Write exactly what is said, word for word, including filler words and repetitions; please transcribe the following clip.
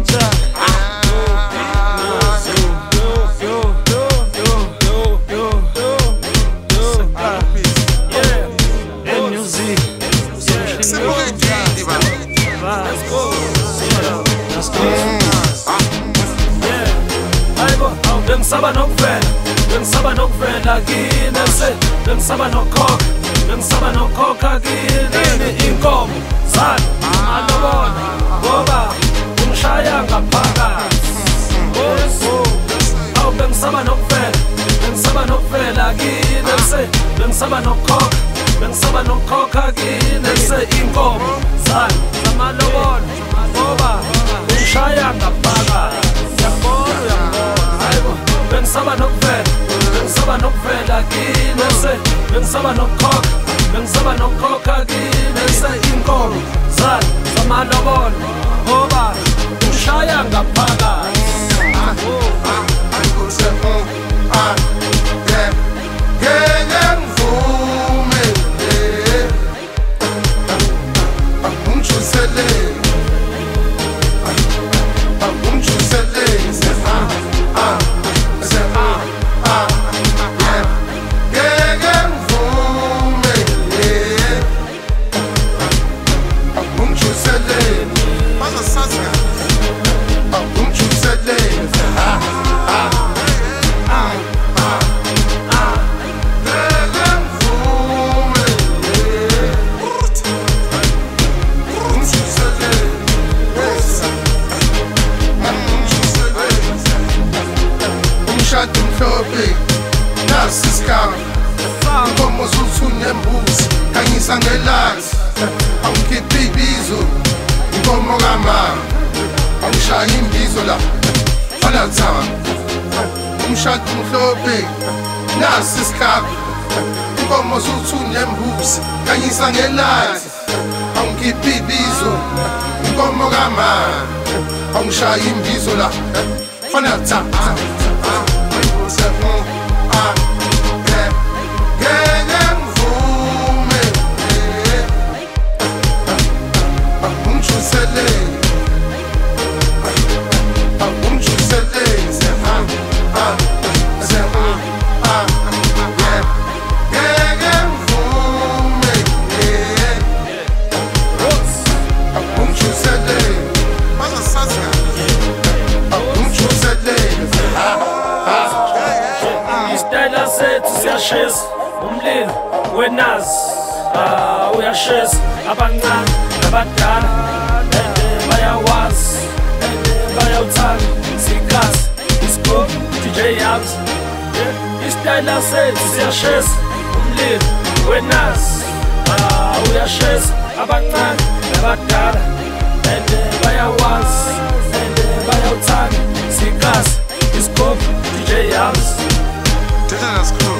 Bengisaba nokuvela, bengisaba nokuvela kini se, bengisaba nokhokha, bengisaba nokhokha kini inkomo zalo amalobolo ngoba ungishaya ngaphakathi. Awu bengisaba nokuvela, bengisaba nokuvela kini se, bengisaba nokhokha, bengisaba nokhokha kini se inkomo zalo amalobolo ngoba ungishaya ngaphakathi. Uyabona uyabona hayibo bengisaba nokuvela, bengisaba nokuvela kini se, bengisaba nokhokha, bengisaba nokhokha kini se inkomo zalo zamalobolo ngoba ungishaya ngaphakathi. Nasi isikhawu inkomo zuthunya embuzi khanyisa ngelazi awukhipha ibizo inkomo kamama awushaya imbizo la fana thama umshado mhlophe. Nasi isikhawu inkomo zuthunya embuzi khanyisa ngelazi awukhipha ibizo inkomo kamama awushaya imbizo la fana thama. Isitayela sethu siyashisa umlilo wenazi uyashisa abancane nabadala bayawazi bayawuthanda sikhazi isigubhu D J Yams. Isitayela sethu siyashisa umlilo wenazi uyashisa abancane nabadala bayawazi bayawuthanda sikhazi isigubhu D J Yams. That's cool.